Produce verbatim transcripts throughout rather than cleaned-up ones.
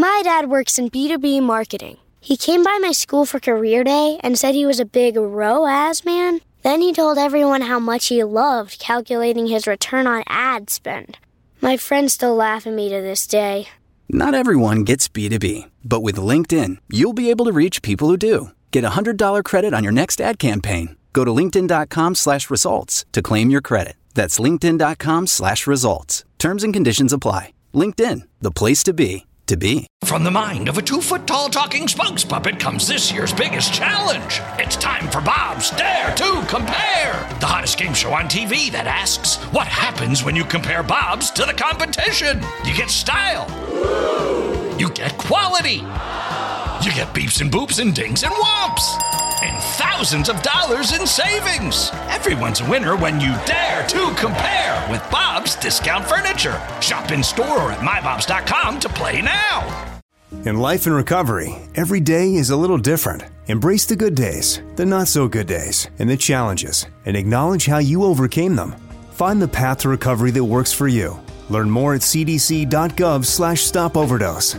My dad works in B two B marketing. He came by my school for career day and said he was a big R O A S man. Then he told everyone how much he loved calculating his return on ad spend. My friends still laugh at me to this day. Not everyone gets B two B, but with LinkedIn, you'll be able to reach people who do. Get a one hundred dollars credit on your next ad campaign. Go to linkedin.com slash results to claim your credit. That's linkedin.com slash results. Terms and conditions apply. LinkedIn, the place to be, to be. From the mind of a two-foot-tall talking spokes puppet comes this year's biggest challenge. It's time for Bob's Dare to Compare, the hottest game show on T V that asks, what happens when you compare Bob's to the competition? You get style. You get quality. You get beeps and boops and dings and whomps. And thousands of dollars in savings. Everyone's a winner when you dare to compare with Bob's Discount Furniture. Shop in store or at my bobs dot com to play now. In life and recovery, every day is a little different. Embrace the good days, the not so good days, and the challenges, and acknowledge how you overcame them. Find the path to recovery that works for you. Learn more at cdc.gov slash stop overdose.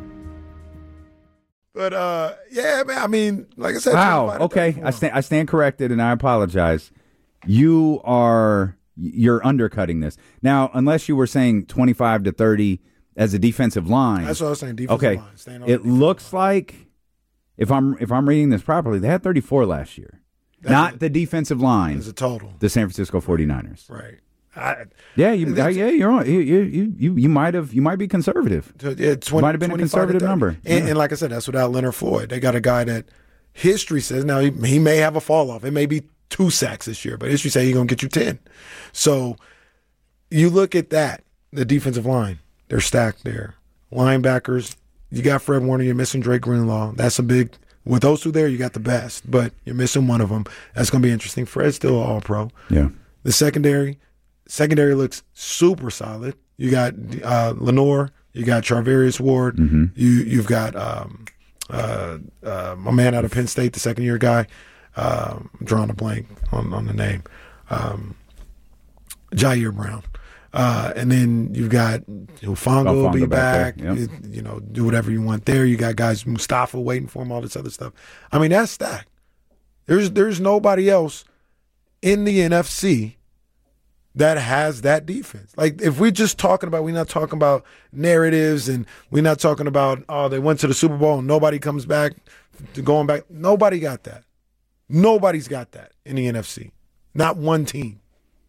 But, uh, yeah, man, I mean, like I said. Wow, okay. I stand, I stand corrected, and I apologize. You are, you're undercutting this. Now, unless you were saying twenty-five to thirty as a defensive line. That's what I was saying, defensive okay. line. Staying on it looks line. like, if I'm if I'm reading this properly, they had thirty-four last year. That's Not a, the defensive line. It's a total. The San Francisco forty-niners. Right. I, yeah, you, yeah, you're on. You, you, you, you might have, you might be conservative. Yeah, twenty, might have been a conservative number. And, yeah. and like I said, that's without Leonard Floyd. They got a guy that history says now he, he may have a fall off. It may be two sacks this year, but history says he's gonna get you ten. So you look at that, the defensive line, they're stacked there. Linebackers, you got Fred Warner, you're missing Drake Greenlaw. That's a big. With those two there, you got the best, but you're missing one of them. That's gonna be interesting. Fred's still an All-Pro. Yeah. The secondary. Secondary looks super solid. You got uh, Lenore, you got Charvarius Ward, mm-hmm. you you've got um, uh, uh, my man out of Penn State, the second year guy. Uh, I'm drawing a blank on, on the name, um, Jair Brown, uh, and then you've got Hufanga will be back. back. Yep. You, you know, do whatever you want there. You got guys Mustafa waiting for him, all this other stuff. I mean, that's stacked. There's there's nobody else in the N F C that has that defense. Like, if we're just talking about, we're not talking about narratives and we're not talking about, oh, they went to the Super Bowl and nobody comes back, going back. Nobody got that. Nobody's got that in the N F C. Not one team.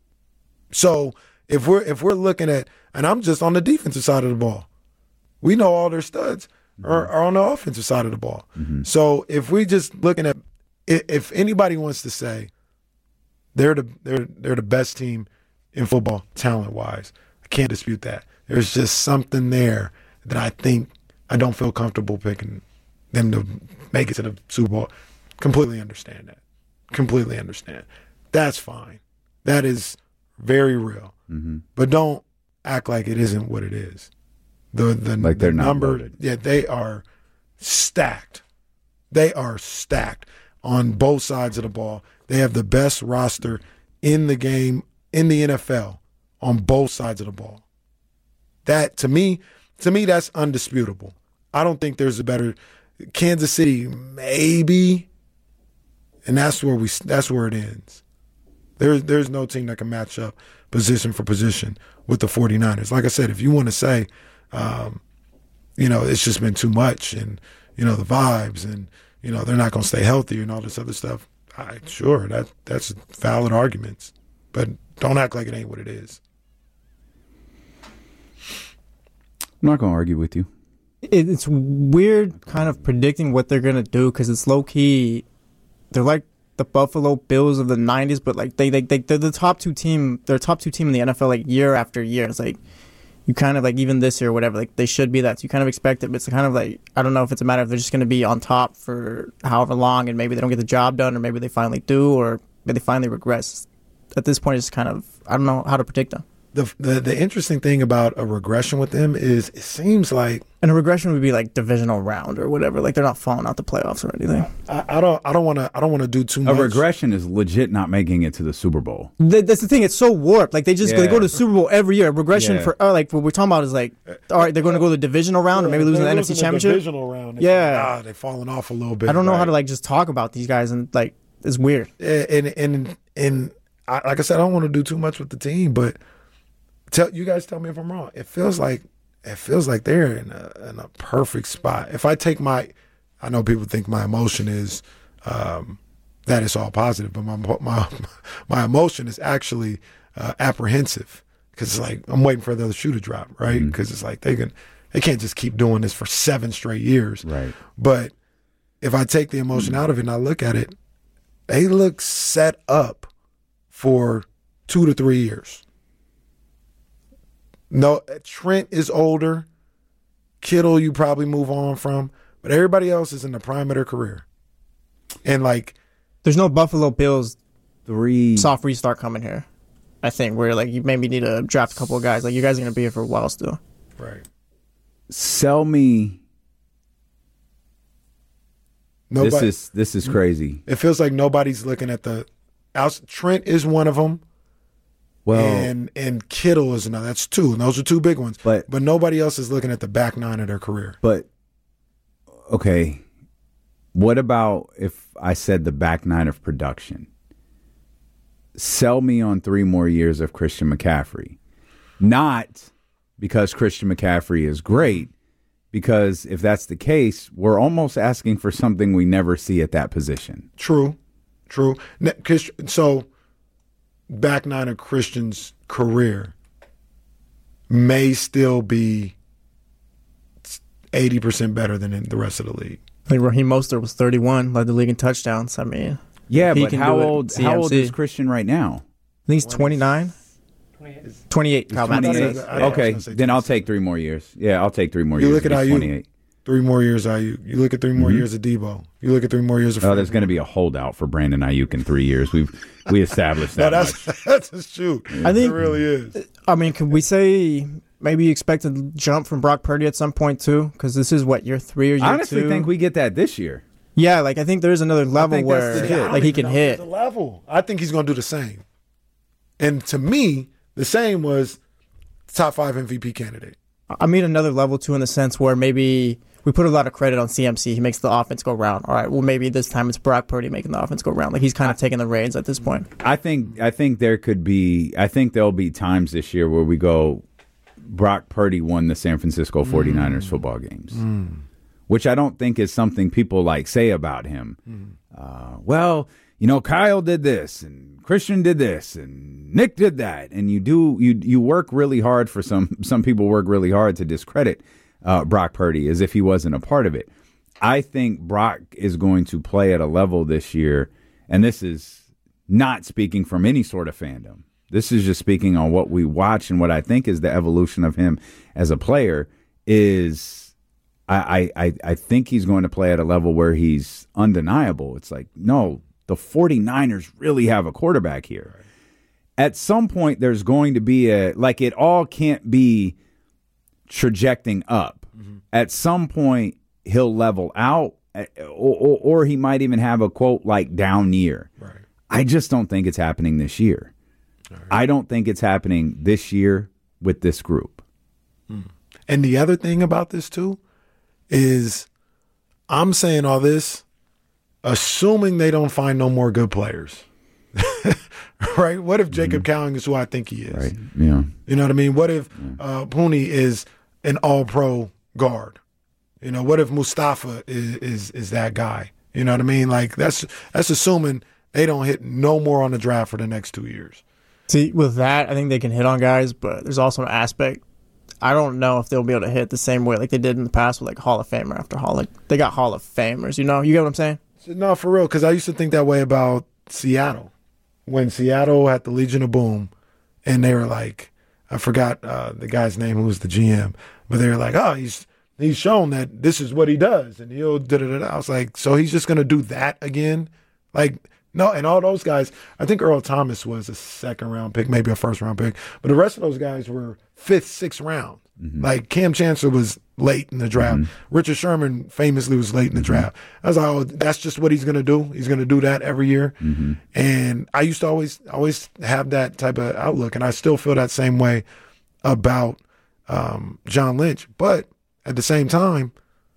So if we're if we're looking at, and I'm just on the defensive side of the ball, we know all their studs are, are on the offensive side of the ball. Mm-hmm. So if we're just looking at, if anybody wants to say they're the they're they're the best team in football, talent-wise, I can't dispute that. There's just something there that I think I don't feel comfortable picking them to make it to the Super Bowl. Completely understand that. Completely understand. That's fine. That is very real. Mm-hmm. But don't act like it isn't what it is. The the, like the they're number, not loaded. Yeah, they are stacked. They are stacked on both sides of the ball. They have the best roster in the game, in the N F L, on both sides of the ball. That, to me, to me, that's undisputable. I don't think there's a better Kansas City, maybe, and that's where we that's where it ends. There's there's no team that can match up position for position with the forty-niners. Like I said, if you want to say, um, you know, it's just been too much, and you know the vibes, and you know they're not going to stay healthy and all this other stuff. I, sure, that that's valid arguments, but don't act like it ain't what it is. I'm not going to argue with you. It's weird kind of predicting what they're going to do because it's low-key. They're like the Buffalo Bills of the nineties, but like they, they, they, they're the top two team. They're top two team in the N F L like year after year. It's like you kind of like even this year or whatever, like they should be that. So you kind of expect it, but it's kind of like, I don't know if it's a matter of they're just going to be on top for however long and maybe they don't get the job done or maybe they finally do or maybe they finally regress. At this point, it's kind of, I don't know how to predict them. the, the the interesting thing about a regression with them is it seems like and a regression would be like divisional round or whatever. Like they're not falling out the playoffs or anything. I, I don't I don't want to I don't want to do too much. A regression is legit not making it to the Super Bowl. Th- That's the thing. It's so warped. Like they just Yeah. they go to the Super Bowl every year. Regression Yeah. for uh, like what we're talking about is like, all right, they're going to go to the divisional round or maybe losing the N F C Championship. Divisional round. It's Yeah. like, ah, they're falling off a little bit. I don't know how Right. to like just talk about these guys and like it's weird. and and and I, like I said, I don't want to do too much with the team, but tell you guys, tell me if I'm wrong. It feels like it feels like they're in a in a perfect spot. If I take my, I know people think my emotion is um, that it's all positive, but my my my emotion is actually uh, apprehensive because it's like I'm waiting for the other shoe to drop, right? Because Mm-hmm. it's like they can they can't just keep doing this for seven straight years, Right. But if I take the emotion out of it and I look at it, they look set up for two to three years. No, Trent is older. Kittle, you probably move on from, but everybody else is in the prime of their career. And like, There's no Buffalo Bills Three. soft restart coming here. I think where like you maybe need to draft a couple of guys. Like you guys are going to be here for a while still. right? Sell me. Nobody. This is this is crazy. It feels like nobody's looking at the. outs- Trent is one of them. Well, and and Kittle is another. That's two, and those are two big ones. But- but nobody else is looking at the back nine of their career. but okay. What about if I said the back nine of production? Sell me on three more years of Christian McCaffrey. Not because Christian McCaffrey is great, because if that's the case, we're almost asking for something we never see at that position. True, true. Ne- Chris- So, back nine of Christian's career may still be eighty percent better than in the rest of the league. Like Raheem Mostert was thirty-one, led the league in touchdowns. I mean, Yeah, He but can how do it. old? How old C M C. is Christian right now? I think he's twenty-nine. twenty-eight. Kyle Matt said. twenty-eight. I- I was Okay, gonna say then I'll take three more years. Yeah, I'll take three more You years. look at He's Ayuk. twenty-eight. Three more years, Ayuk. You look at three more years of Debo. You look at three more years of. Oh, there's Frank. going to be a holdout for Brandon Ayuk in three years. We've we established No, that that's much. that's his shoot. I think- it really is. I mean, could we say maybe you expect a jump from Brock Purdy at some point too? Because this is what year three or year I honestly two. think we get that this year. Yeah, like I think there's another level think where that's the hit. like he can hit. The level. I think he's going to do the same. And to me, the same was top five M V P candidate. I mean another level too in the sense where maybe we put a lot of credit on C M C. He makes the offense go round. All right, well maybe this time it's Brock Purdy making the offense go round. Like he's kind of taking the reins at this point. I think I think there could be I think there'll be times this year where we go Brock Purdy won the San Francisco forty-niners football games. Which I don't think is something people like say about him. Uh, well, you know, Kyle did this and Christian did this and Nick did that, and you do you you work really hard for some some people work really hard to discredit uh, Brock Purdy as if he wasn't a part of it. I think Brock is going to play at a level this year, and this is not speaking from any sort of fandom. This is just speaking on what we watch and what I think is the evolution of him as a player is. I, I, I think he's going to play at a level where he's undeniable. It's like, no, the forty-niners really have a quarterback here. Right. At some point, there's going to be a, like it all can't be trajecting up. Mm-hmm. At some point, he'll level out, or, or, or he might even have a, quote, like down year. Right. I just don't think it's happening this year. Right. I don't think it's happening this year with this group. Mm. And the other thing about this, too, is I'm saying all this assuming they don't find no more good players. Right? What if Jacob mm-hmm. Cowing is who I think he is? Right. Yeah. You know what I mean? What if uh, Pooney is an all-pro guard? You know, what if Mustafa is, is is that guy? You know what I mean? Like that's that's assuming they don't hit no more on the draft for the next two years. See, with that, I think they can hit on guys, but there's also an aspect. I don't know if they'll be able to hit the same way like they did in the past with like Hall of Famer after Hall. Like they got Hall of Famers, you know? You get what I'm saying? No, for real, because I used to think that way about Seattle. When Seattle had the Legion of Boom, and they were like, I forgot uh, the guy's name who was the G M, but they were like, oh, he's he's shown that this is what he does, and he'll da da da. I was like, so he's just gonna do that again? Like No, and all those guys, I think Earl Thomas was a second round pick, maybe a first round pick, but the rest of those guys were fifth, sixth round. Mm-hmm. Like Cam Chancellor was late in the draft. Mm-hmm. Richard Sherman famously was late in the mm-hmm. draft. I was like, oh, that's just what he's going to do. He's going to do that every year. Mm-hmm. And I used to always, always have that type of outlook, and I still feel that same way about um, John Lynch. But at the same time,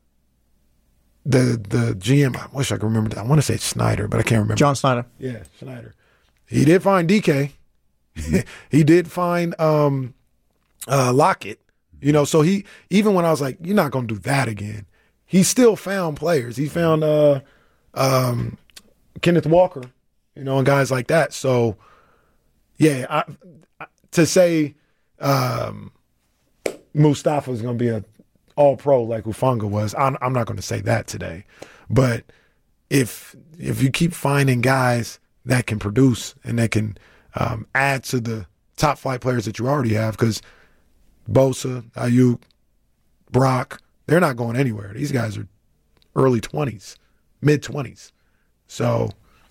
the the G M, I wish I could remember that. I want to say Snyder, but I can't remember. John Snyder. Yeah, Snyder. He did find D K. Mm-hmm. He did find um, uh, Lockett. You know, so he, even when I was like, you're not going to do that again, he still found players. He found uh, um, Kenneth Walker, you know, and guys like that. So, yeah, I, I, to say um, Mustafa is going to be a all-pro like Hufanga was, I'm, I'm not going to say that today. But if if you keep finding guys that can produce and that can um, add to the top flight players that you already have, because Bosa, Ayuk, Brock, they're not going anywhere. These guys are early twenties, mid twenties. So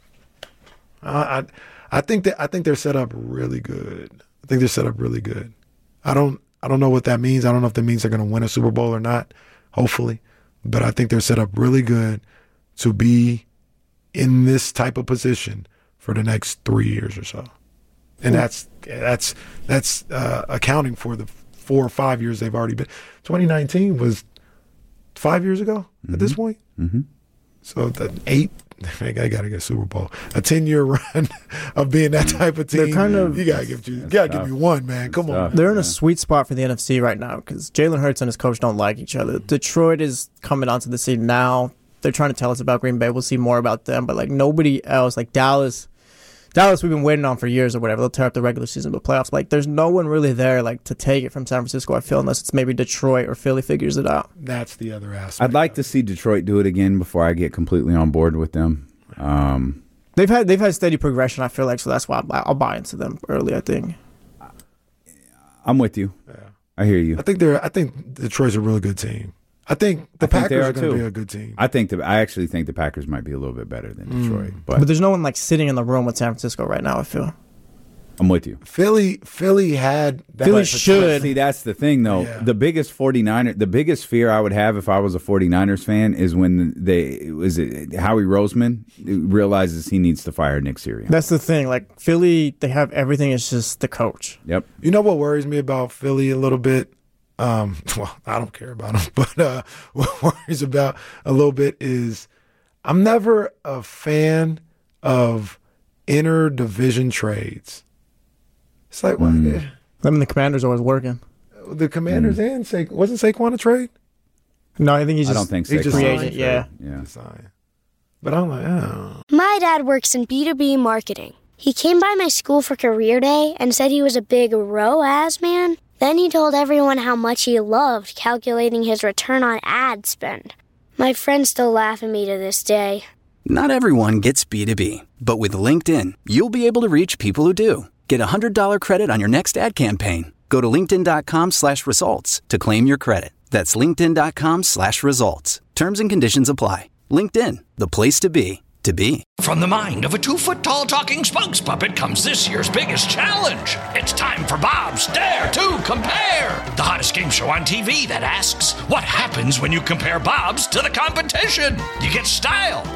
I, I I think that I think they're set up really good. I think they're set up really good. I don't I don't know what that means. I don't know if that means they're going to win a Super Bowl or not, hopefully. But I think they're set up really good to be in this type of position for the next three years or so. And that's that's that's uh, accounting for the four or five years they've already been. twenty nineteen was five years ago mm-hmm. at this point. Mm-hmm. So the eight, I got to get a Super Bowl. A ten-year run of being that type of team. They're kind of, you got to give you got to give me one, man. Come That's on. tough. They're in a sweet spot for the N F C right now because Jalen Hurts and his coach don't like each other. Detroit is coming onto the scene now. They're trying to tell us about Green Bay. We'll see more about them. But like nobody else, like Dallas, Dallas, we've been waiting on for years or whatever. They'll tear up the regular season, but playoffs, like, there's no one really there, like, to take it from San Francisco, I feel, unless it's maybe Detroit or Philly figures it out. That's the other aspect. I'd like to see Detroit do it again before I get completely on board with them. Um, they've had they've had steady progression, I feel like, so that's why I'll, I'll buy into them early, I think. I'm with you. Yeah. I hear you. I think they're. I think Detroit's a really good team. I think the I Packers think are, are going to be a good team. I think the, I actually think the Packers might be a little bit better than Detroit. Mm. But, but there's no one like sitting in the room with San Francisco right now, I feel. I'm with you. Philly Philly had that. Philly should. See, that's the thing, though. Yeah. The biggest 49er, the biggest fear I would have if I was a 49ers fan is when they, was it Howie Roseman realizes he needs to fire Nick Sirianni. That's the thing. Like, Philly, they have everything. It's just the coach. Yep. You know what worries me about Philly a little bit? Um, well, I don't care about them, but uh, what worries about a little bit is I'm never a fan of inter-division trades. It's like, what? Mm. Yeah. I mean, the Commanders always working. The Commanders mm. and Sa- wasn't Saquon a trade? No, I think he's just, I don't think he just created, yeah. yeah. But I'm like, oh. My dad works in B two B marketing. He came by my school for career day and said he was a big R O A S man. Then he told everyone how much he loved calculating his return on ad spend. My friends still laugh at me to this day. Not everyone gets B two B, but with LinkedIn, you'll be able to reach people who do. Get a one hundred dollars credit on your next ad campaign. Go to linkedin.com slash results to claim your credit. That's linkedin.com slash results. Terms and conditions apply. LinkedIn, the place to be, to be. From the mind of a two-foot-tall talking spokes puppet comes this year's biggest challenge. It's time for Bob's Dare to Compare, the hottest game show on T V that asks, what happens when you compare Bob's to the competition? You get style.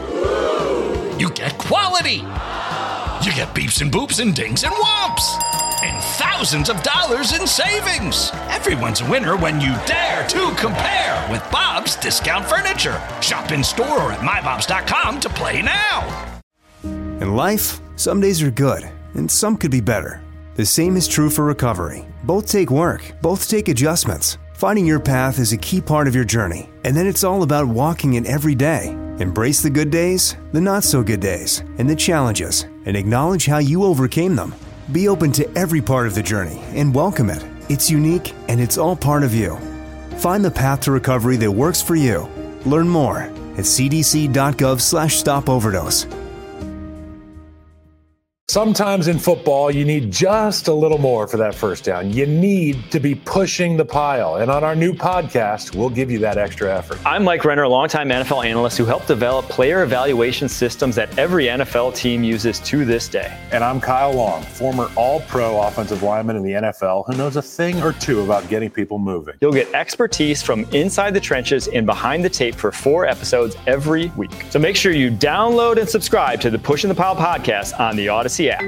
You get quality. You get beeps and boops and dings and whomps. And thousands of dollars in savings. Everyone's a winner when you dare to compare with Bob's Discount Furniture. Shop in store or at my bobs dot com to play now. In life, some days are good, and some could be better. The same is true for recovery. Both take work, both take adjustments. Finding your path is a key part of your journey, and then it's all about walking it every day. Embrace the good days, the not-so-good days, and the challenges, and acknowledge how you overcame them. Be open to every part of the journey and welcome it. It's unique, and it's all part of you. Find the path to recovery that works for you. Learn more at cdc.gov slash stop overdose. Sometimes in football, you need just a little more for that first down. You need to be pushing the pile. And on our new podcast, we'll give you that extra effort. I'm Mike Renner, a longtime N F L analyst who helped develop player evaluation systems that every N F L team uses to this day. And I'm Kyle Long, former all-pro offensive lineman in the N F L who knows a thing or two about getting people moving. You'll get expertise from inside the trenches and behind the tape for four episodes every week. So make sure you download and subscribe to the Pushing the Pile podcast on the Odyssey app.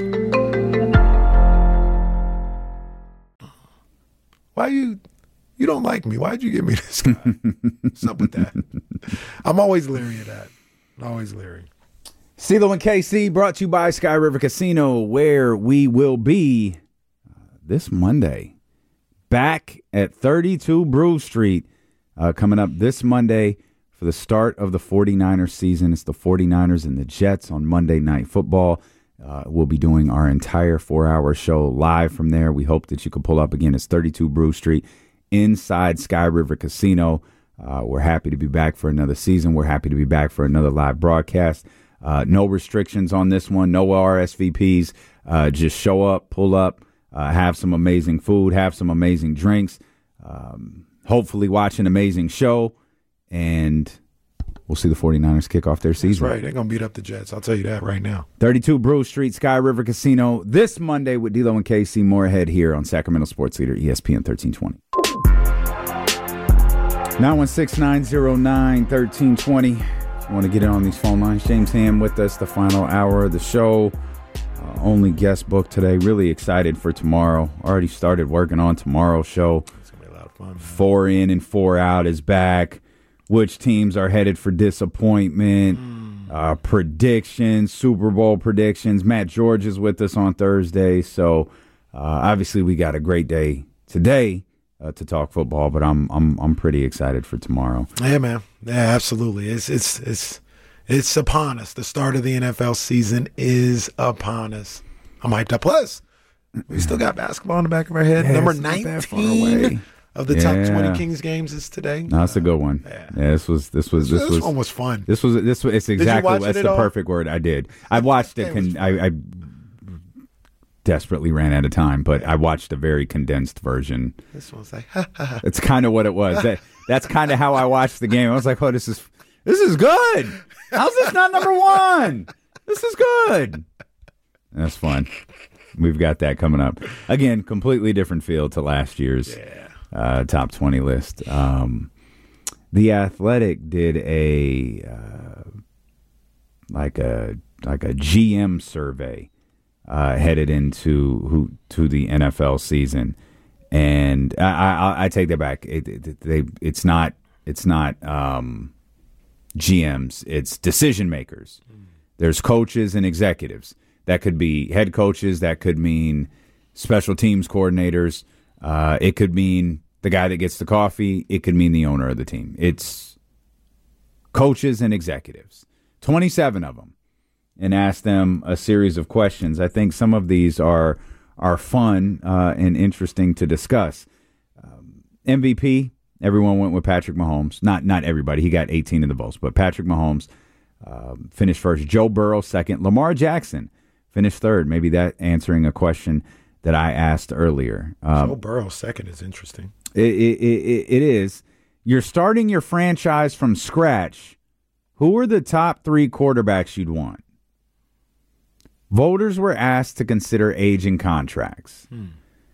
Why you you don't like me? Why'd you give me this guy? What's up with that? I'm always leery of that. Always leery. CeeLo and K C brought to you by Sky River Casino, where we will be uh, this Monday. Back at thirty-two Brew Street, uh, coming up this Monday for the start of the 49ers season. It's the 49ers and the Jets on Monday Night Football. Uh, we'll be doing our entire four-hour show live from there. We hope that you can pull up again. It's thirty-two Brew Street inside Sky River Casino. Uh, we're happy to be back for another season. We're happy to be back for another live broadcast. Uh, no restrictions on this one. No R S V Ps. Uh, just show up, pull up, uh, have some amazing food, have some amazing drinks, um, hopefully watch an amazing show, and we'll see the 49ers kick off their season. That's right. They're going to beat up the Jets. I'll tell you that right now. thirty-two Brew Street, Sky River Casino, this Monday with D-Lo and K C. More ahead here on Sacramento Sports Leader, E S P N thirteen twenty. nine one six, nine zero nine, one three two zero. If you want to get in on these phone lines, James Ham with us, the final hour of the show. Uh, only guest book today. Really excited for tomorrow. Already started working on tomorrow's show. It's going to be a lot of fun, man. Four in and four out is back. Which teams are headed for disappointment, mm. uh, predictions, Super Bowl predictions. Matt George is with us on Thursday. So, uh, obviously, we got a great day today uh, to talk football, but I'm I'm I'm pretty excited for tomorrow. Yeah, man. Yeah, absolutely. It's it's it's it's upon us. The start of the N F L season is upon us. I'm hyped up. Plus, we still got basketball in the back of our head. Yeah, Number it's not that far nineteen away. of the Yeah. top twenty Kings games is today. No, that's a good one. Yeah. Yeah, this was this was this, This was one was fun. This was this was it's you exactly watch that's it at the all? perfect word. I did. I watched it. It was Con- I, I desperately ran out of time, but I watched a very condensed version. This one's like, ha, ha, ha. It's kind of what it was. That, that's kind of how I watched the game. I was like, "Oh, this is this is good. How's this not number one? This is good." That's fun. We've got that coming up again. Completely different field to last year's Yeah. uh, top twenty list. Um, the Athletic did a uh, like a like a G M survey uh, headed into who to the N F L season, and I, I, I take that back. It, it, they it's not it's not um, G Ms. It's decision makers. There's coaches and executives. That could be head coaches. That could mean special teams coordinators. Uh, it could mean the guy that gets the coffee. It could mean the owner of the team. It's coaches and executives, twenty-seven of them, and ask them a series of questions. I think some of these are are fun uh, and interesting to discuss. Um, M V P, everyone went with Patrick Mahomes. Not not everybody. He got eighteen of the votes, but Patrick Mahomes um, finished first. Joe Burrow second. Lamar Jackson finished third. Maybe that answering a question that I asked earlier. Um, Joe Burrow second is interesting. It, it, it, it is. You're starting your franchise from scratch. Who are the top three quarterbacks you'd want? Voters were asked to consider age and contracts. Hmm.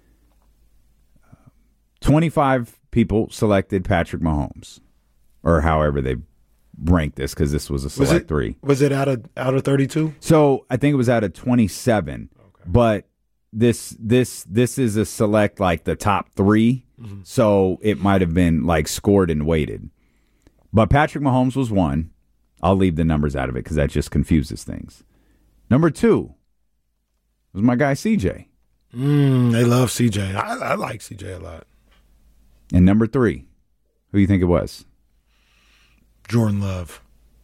twenty-five people selected Patrick Mahomes, or however they ranked this, because this was a select was it, three. Was it out of out of thirty-two? So I think it was out of twenty-seven, okay. But this this this is a select, like the top three, mm-hmm. So it might have been like scored and weighted. But Patrick Mahomes was one. I'll leave the numbers out of it because that just confuses things. Number two was my guy C J. Mm, they love C J. I, I like C J a lot. And number three, who do you think it was? Jordan Love.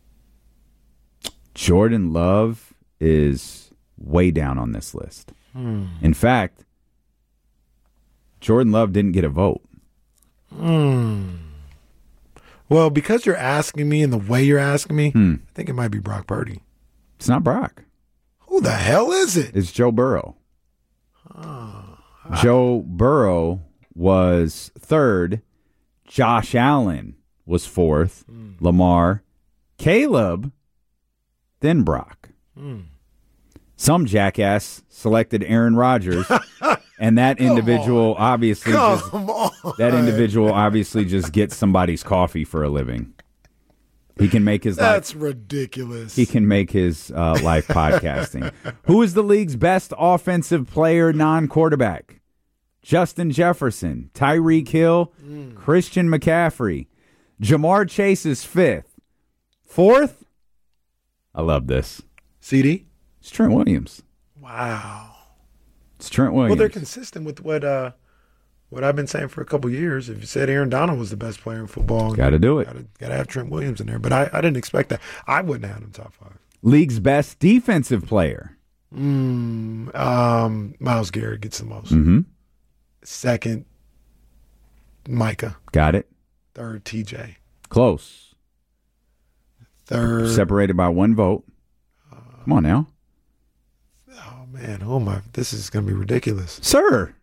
Jordan Love is way down on this list. Hmm. In fact, Jordan Love didn't get a vote. Hmm. Well, because you're asking me and the way you're asking me, hmm. I think it might be Brock Purdy. It's not Brock. Who the hell is it? It's Joe Burrow. Oh, Joe Burrow was third. Josh Allen was fourth. Mm. Lamar, Caleb, then Brock. Mm. Some jackass selected Aaron Rodgers, and that individual obviously just, that individual obviously just gets somebody's coffee for a living. He can make his That's life, ridiculous. He can make his uh, life podcasting. Who is the league's best offensive player, non-quarterback? Justin Jefferson, Tyreek Hill, mm. Christian McCaffrey. Jamar Chase is fifth. Fourth? I love this. C D? It's Trent Williams. Wow. It's Trent Williams. Well, they're consistent with what uh, what I've been saying for a couple years. If you said Aaron Donald was the best player in football, got to do it. Got to have Trent Williams in there. But I, I didn't expect that. I wouldn't have had him top five. League's best defensive player. Mm, um, Myles Garrett gets the most. Mm-hmm. Second, Micah. Got it. Third, T J. Close. Third. Separated by one vote. Uh, Come on now. Oh, man. Oh, my. This is going to be ridiculous. Sir.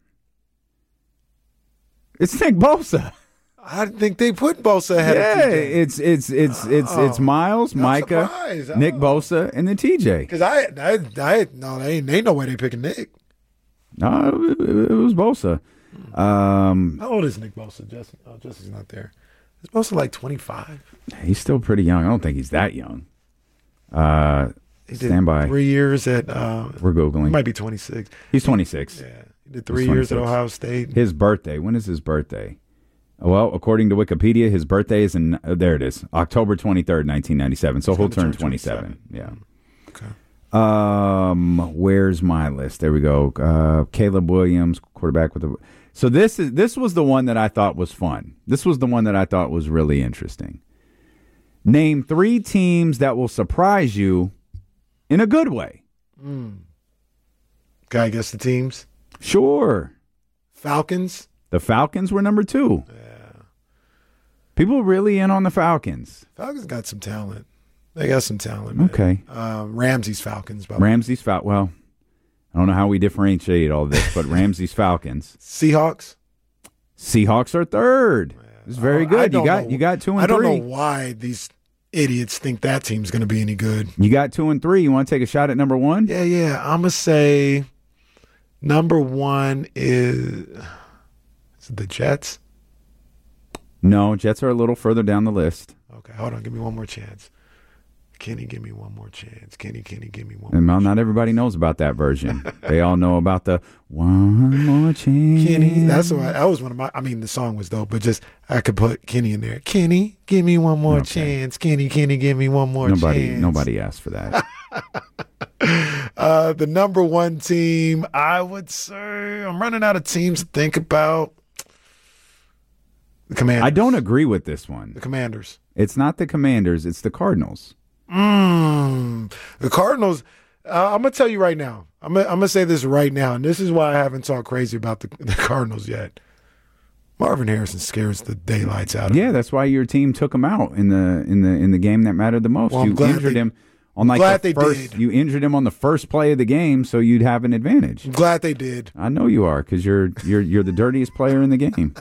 It's Nick Bosa. I didn't think they put Bosa ahead yeah, of T J. it's it's it's it's oh, it's Miles, I'm Micah, surprised. Nick oh. Bosa, and then T J. Because I, I, I, no, they ain't, ain't no way they picking Nick. No, it, it was Bosa. Um, How old is Nick Bosa? Justin, oh, Justin's not there. Is Bosa like twenty-five? He's still pretty young. I don't think he's that young. Uh, he did stand by. Three years at. Uh, We're googling. He might be twenty-six. He's twenty-six. Yeah, he did three years at Ohio State. His birthday. When is his birthday? Well, according to Wikipedia, his birthday is in, uh, there it is, October twenty-third, nineteen ninety-seven. So he'll turn twenty-seven. Yeah. Okay. Um, where's my list? There we go. Uh, Caleb Williams, quarterback with the. So this is this was the one that I thought was fun. This was the one that I thought was really interesting. Name three teams that will surprise you in a good way. Mm. Can I guess the teams? Sure. Falcons. The Falcons were number two. Yeah. People really in on the Falcons. Falcons got some talent. They got some talent. Man. Okay. Um, Ramsey's Falcons. By Ramsey's Falcons. Well, I don't know how we differentiate all this, but Ramsey's Falcons. Seahawks. Seahawks are third. It's very good. You got know, you got two and I don't three. know why these idiots think that team's going to be any good. You got two and three. You want to take a shot at number one? Yeah, yeah. I'm gonna say number one is, is it the Jets. No, Jets are a little further down the list. Okay, hold on. Give me one more chance. Kenny, give me one more chance. Kenny, Kenny, give me one and more well, chance. not everybody knows about that version. They all know about the one more chance. Kenny, that's what I, that was one of my. I mean, the song was dope, but just I could put Kenny in there. Kenny, give me one more Okay. chance. Kenny, Kenny, give me one more Nobody, chance. nobody asked for that. uh, the number one team, I would say, I'm running out of teams to think about. The Commanders. I don't agree with this one. The Commanders. It's not the Commanders. It's the Cardinals. Mm, the Cardinals, uh, I'm going to tell you right now. I'm going I'm to say this right now, and this is why I haven't talked crazy about the, the Cardinals yet. Marvin Harrison scares the daylights out of Yeah, me. that's why your team took him out in the in the in the game that mattered the most. Well, I'm you glad injured they- him on like glad the they first. did. You injured him on the first play of the game, so you'd have an advantage. I'm glad they did. I know you are because you're you're you're the dirtiest player in the game.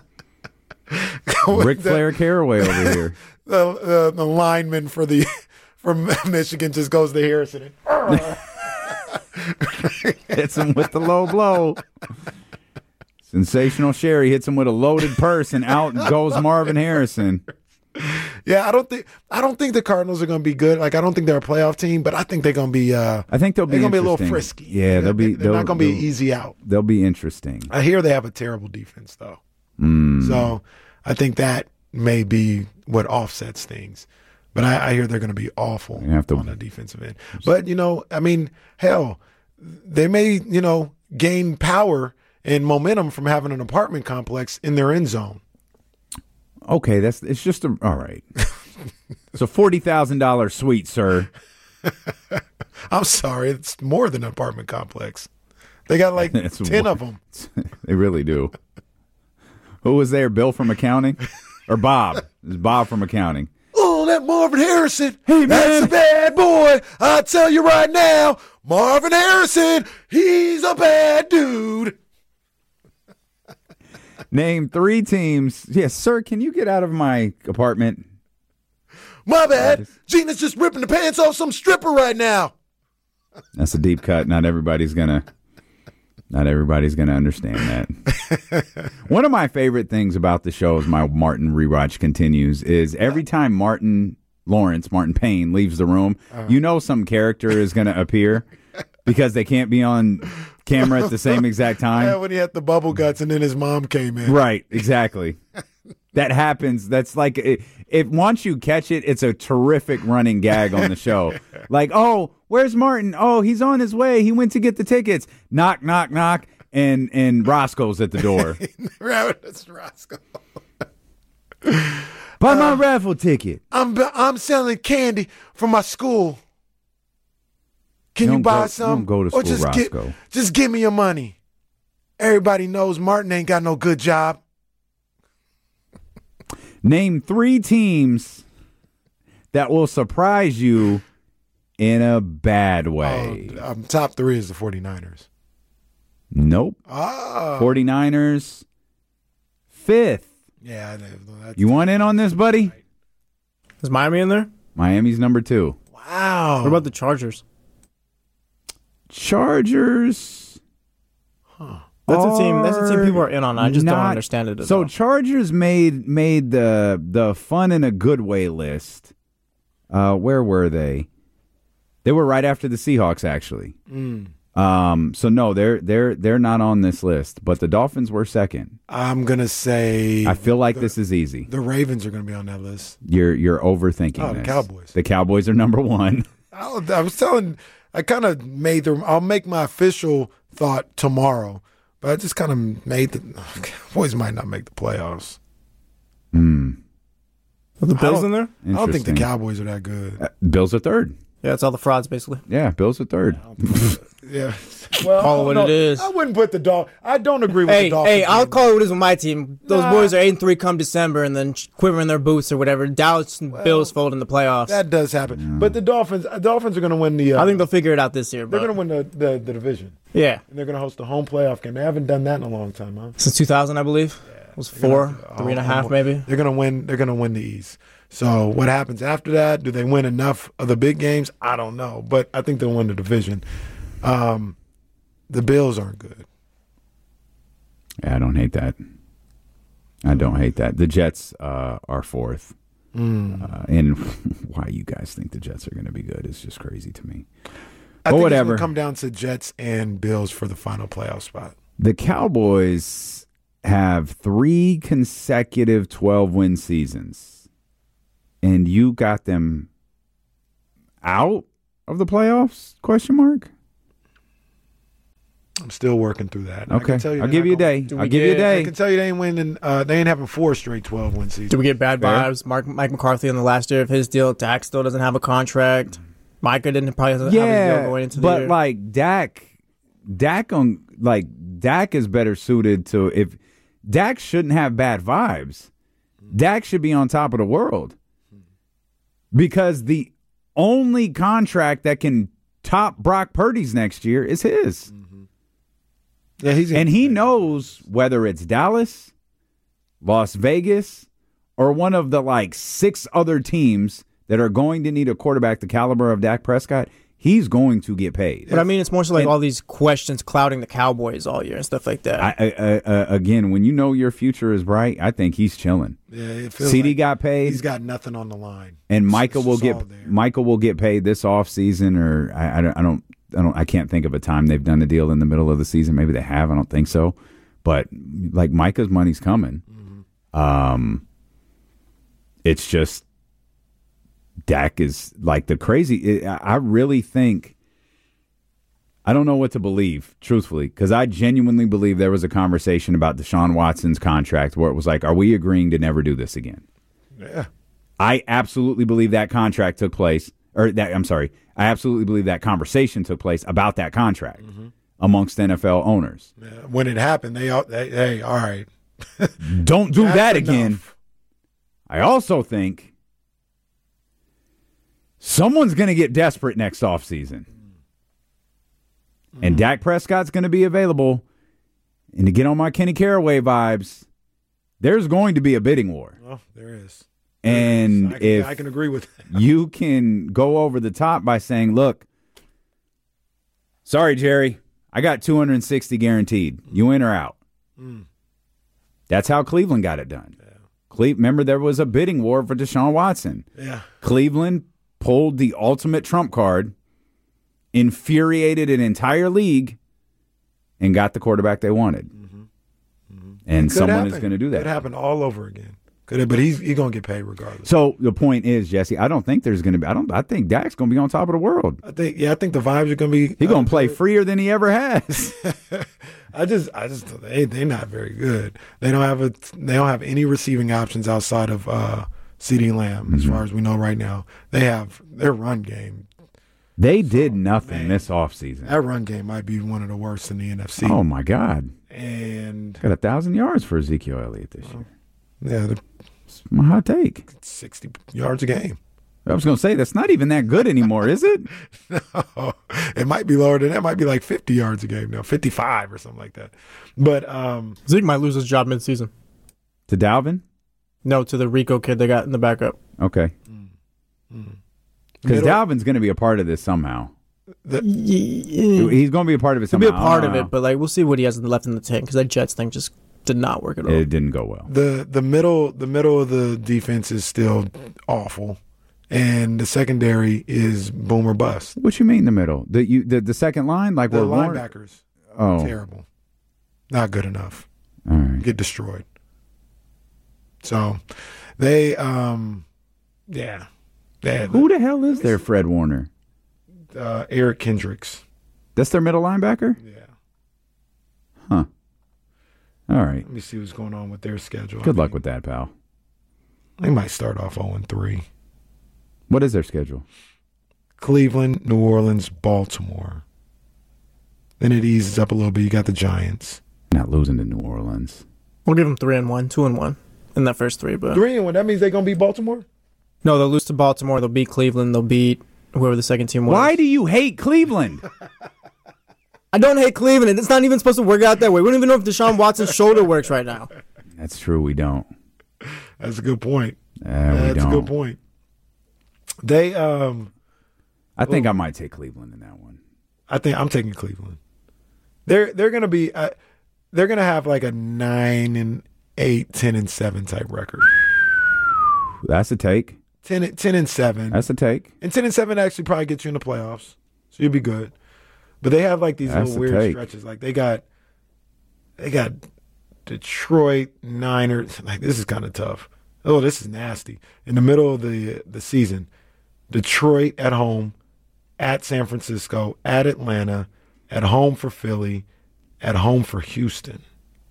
Ric Flair Caraway over here. The, uh, the lineman for the from Michigan just goes to Harrison. And, Hits him with the low blow. Sensational Sherry hits him with a loaded purse, and out goes Marvin Harrison. yeah, I don't think I don't think the Cardinals are going to be good. Like I don't think they're a playoff team, but I think they're going to be. Uh, I think they'll be. They're going to be a little interesting. frisky. Yeah, they'll be. They're they'll, not going to be they'll- easy out. They'll be interesting. I hear they have a terrible defense though, Mm. so I think that may be what offsets things. But I, I hear they're going to be awful You have to- on the defensive end. But you know, I mean, hell, they may you know gain power and momentum from having an apartment complex in their end zone. Okay, that's it's just a all right. It's a forty thousand dollar suite, sir. I'm sorry, it's more than an apartment complex. They got like It's ten one- of them. They really do. Who was there? Bill from accounting, or Bob? It was Bob from accounting. Oh, that Marvin Harrison. Hey, That's man. a bad boy. I'll tell you right now, Marvin Harrison, he's a bad dude. Name three teams. Yes, sir, can you get out of my apartment? My bad. Gina's just ripping the pants off some stripper right now. That's a deep cut. Not everybody's gonna not everybody's gonna understand that. One of my favorite things about the show, as my Martin rewatch continues, is every time Martin Lawrence, Martin Payne, leaves the room, uh-huh. you know some character is gonna appear because they can't be on camera at the same exact time. Yeah, when he had the bubble guts and then his mom came in. Right, exactly. That happens. That's like, if once you catch it, it's a terrific running gag on the show. Like, oh, where's Martin? Oh, he's on his way. He went to get the tickets. Knock, knock, knock. And and Roscoe's at the door. That's Roscoe. Buy my uh, raffle ticket. I'm I'm selling candy from my school. Can don't you buy go, some? Don't go to school, or just Roscoe. Get, just give me your money. Everybody knows Martin ain't got no good job. Name three teams that will surprise you in a bad way. Uh, um, top three is the 49ers. Nope. Ah. 49ers, fifth. Yeah. That's you want in on this, buddy? Is Miami in there? Miami's number two. Wow. What about the Chargers? Chargers. Huh. That's a team. That's a team people are in on. I just not, don't understand it. At so all. Chargers made made the the fun in a good way list. Uh, where were they? They were right after the Seahawks, actually. Mm. Um, so no, they're they're they're not on this list. But the Dolphins were second. I'm gonna say. I feel like the, this is easy. The Ravens are gonna be on that list. You're you're overthinking oh, this. The Cowboys. The Cowboys are number one. I, I was telling. I kind of made the. I'll make my official thought tomorrow. But I just kind of made the Cowboys might not make the playoffs. Hmm. Are the Bills in there? I don't think the Cowboys are that good. Uh, Bills are third. Yeah, it's all the frauds, basically. Yeah, Bills are third. Yeah. Well, call it what no, it is. I wouldn't put the Dolphins. I don't agree with hey, the Dolphins. Hey, I'll call it what it is with my team. Those nah. boys are eight and three come December, and then quivering their boots or whatever. Dallas and well, Bills fold in the playoffs. That does happen. Yeah. But the Dolphins, the Dolphins are going to win the. Uh, I think they'll figure it out this year. They're going to win the, the, the division. Yeah, and they're going to host a home playoff game. They haven't done that in a long time, huh? Since two thousand, I believe. Yeah. It was four, gonna, three and a half, maybe. They're going to win. They're going to win the East. So what happens after that? Do they win enough of the big games? I don't know, but I think they'll win the division. Um, the Bills aren't good. Yeah, I don't hate that. I don't hate that. The Jets uh, are fourth. Mm. Uh, and why you guys think the Jets are going to be good is just crazy to me. I but think whatever. It's going to come down to Jets and Bills for the final playoff spot. The Cowboys have three consecutive twelve-win seasons, and you got them out of the playoffs? Question mark. I'm still working through that. Okay, I can tell you I'll give you a day. I'll give you a day. I can tell you they ain't winning. Uh, they ain't having four straight twelve-win seasons. Do we get bad Fair. vibes? Mark, Mike McCarthy in the last year of his deal. Dak still doesn't have a contract. Micah didn't probably doesn't yeah, have a deal going into the but year. like Dak, Dak on like Dak is better suited to if Dak shouldn't have bad vibes. Dak should be on top of the world because the only contract that can top Brock Purdy's next year is his. Yeah, he's and he knows whether it's Dallas, Las Vegas, or one of the like six other teams that are going to need a quarterback the caliber of Dak Prescott, he's going to get paid. But I mean, it's more so like and, all these questions clouding the Cowboys all year and stuff like that. I, I, I, uh, again, when you know your future is bright, I think he's chilling. Yeah, it feels C D like got paid. He's got nothing on the line. And Micah it's, will it's get Micah will get paid this offseason, or I, I don't I don't I don't I can't think of a time they've done a deal in the middle of the season. Maybe they have. I don't think so. But like Micah's money's coming. Mm-hmm. Um, it's just Dak is like the crazy. I really think. I don't know what to believe, truthfully, because I genuinely believe there was a conversation about Deshaun Watson's contract where it was like, are we agreeing to never do this again? Yeah. I absolutely believe that contract took place, or that, I'm sorry, I absolutely believe that conversation took place about that contract mm-hmm. amongst N F L owners. Yeah. When it happened, they, all, they hey, all right. Don't do That's that enough. again. I also think Someone's going to get desperate next offseason. And Dak Prescott's going to be available. And to get on my Kenny Caraway vibes, there's going to be a bidding war. Well, there is. And I can, if I can agree with that. you can go over the top by saying, look, sorry, Jerry, I got two hundred sixty guaranteed. You in or out? Mm. That's how Cleveland got it done. Yeah. Cle- Remember, there was a bidding war for Deshaun Watson. Yeah. Cleveland pulled the ultimate trump card, infuriated an entire league, and got the quarterback they wanted. Mm-hmm. Mm-hmm. And someone happen. is going to do that. It happened all over again. Could have, but he's he's going to get paid regardless. So the point is, Jesse, I don't think there's going to be. I don't. I think Dak's going to be on top of the world. I think. Yeah, I think the vibes are going to be. He's uh, going to play freer than he ever has. I just, I just, they they're not very good. They don't have a. They don't have any receiving options outside of uh, CeeDee Lamb, mm-hmm. as far as we know right now. They have their run game. They did nothing man, this offseason. That run game might be one of the worst in the N F C. Oh my God! And got a thousand yards for Ezekiel Elliott this year. Yeah, the, it's my hot take. Sixty yards a game. I was going to say that's not even that good anymore, is it? No, it might be lower than that. It might be like fifty yards a game now, fifty-five or something like that. But um, Zeke might lose his job midseason. To Dalvin? No, to the Rico kid they got in the backup. Okay. Because mm. mm. Dalvin's going to be a part of this somehow. The, He's going to be a part of it somehow. He'll be a part of it, but like we'll see what he has left in the tank because that Jets thing just did not work at all. It didn't go well. The the middle the middle of the defense is still awful, and the secondary is boom or bust. What you mean the middle? The you the, the second line, like the we're linebackers. Oh, terrible, not good enough. All right, get destroyed. So they, um, yeah, they who the hell is there? Fred Warner, uh, Eric Kendricks. That's their middle linebacker. Yeah. Huh. All right. Let me see what's going on with their schedule. Good I luck mean, with that, pal. They might start off oh and three. What is their schedule? Cleveland, New Orleans, Baltimore. Then it eases up a little bit. You got the Giants. Not losing to New Orleans. We'll give them three and one, two and one in that first three. But three and one. That means they're gonna beat Baltimore. No, they'll lose to Baltimore. They'll beat Cleveland. They'll beat whoever the second team was. Why do you hate Cleveland? I don't hate Cleveland. It's not even supposed to work out that way. We don't even know if Deshaun Watson's shoulder works right now. That's true. We don't. That's a good point. Uh, That's we don't. a good point. They, um, I think well, I might take Cleveland in that one. I think I'm taking Cleveland. They're they're gonna be uh, they're gonna have like a nine and eight, ten and seven type record. That's a take. Ten, ten and seven. That's a take. And ten and seven actually probably gets you in the playoffs, so you'll be good. But they have like these That's little weird take. stretches. Like they got, they got Detroit, Niners. Like this is kind of tough. Oh, this is nasty. In the middle of the the season, Detroit at home, at San Francisco, at Atlanta, at home for Philly, at home for Houston.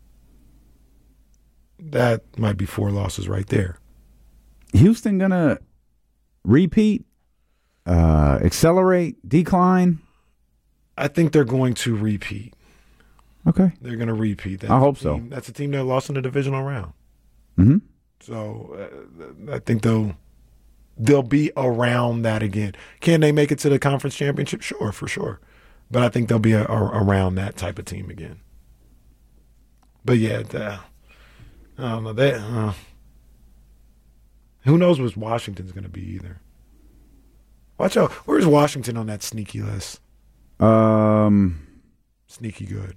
That might be four losses right there. Houston gonna repeat, uh, accelerate, decline. I think they're going to repeat. Okay. They're going to repeat. That's I hope team, so. That's a team that lost in the divisional round. Mm-hmm. So uh, I think they'll they'll be around that again. Can they make it to the conference championship? Sure, for sure. But I think they'll be a, a, around that type of team again. But yeah, the, I don't know. They, uh, who knows what Washington's going to be either. Watch out. Where's Washington on that sneaky list? Um, Sneaky good.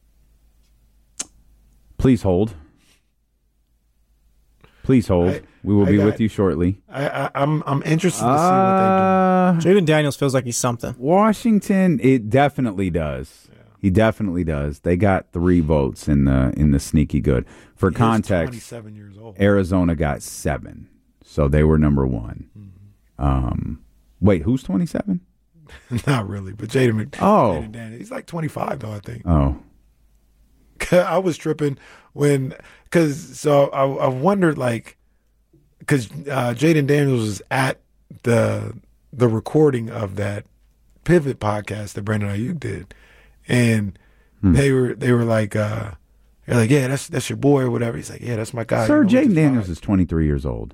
Please hold. Please hold. I, we will I be got, with you shortly. I, I, I'm I'm interested to uh, see what they do. Jaden Daniels feels like he's something. Washington, it definitely does. Yeah. He definitely does. They got three votes in the in the sneaky good. For he context, twenty-seven years old. Arizona got seven, so they were number one. Mm-hmm. Um, wait, who's twenty-seven? Not really, but Jaden. Oh, Jaden Daniels. He's like twenty-five though. I think. Oh. I was tripping when, because so I, I wondered like, because uh, Jaden Daniels was at the the recording of that Pivot podcast that Brandon Ayuk did, and hmm. they were they were like, uh, they're like, yeah, that's that's your boy or whatever. He's like, yeah, that's my guy. Sir, you know, Jaden Daniels is twenty-three years old.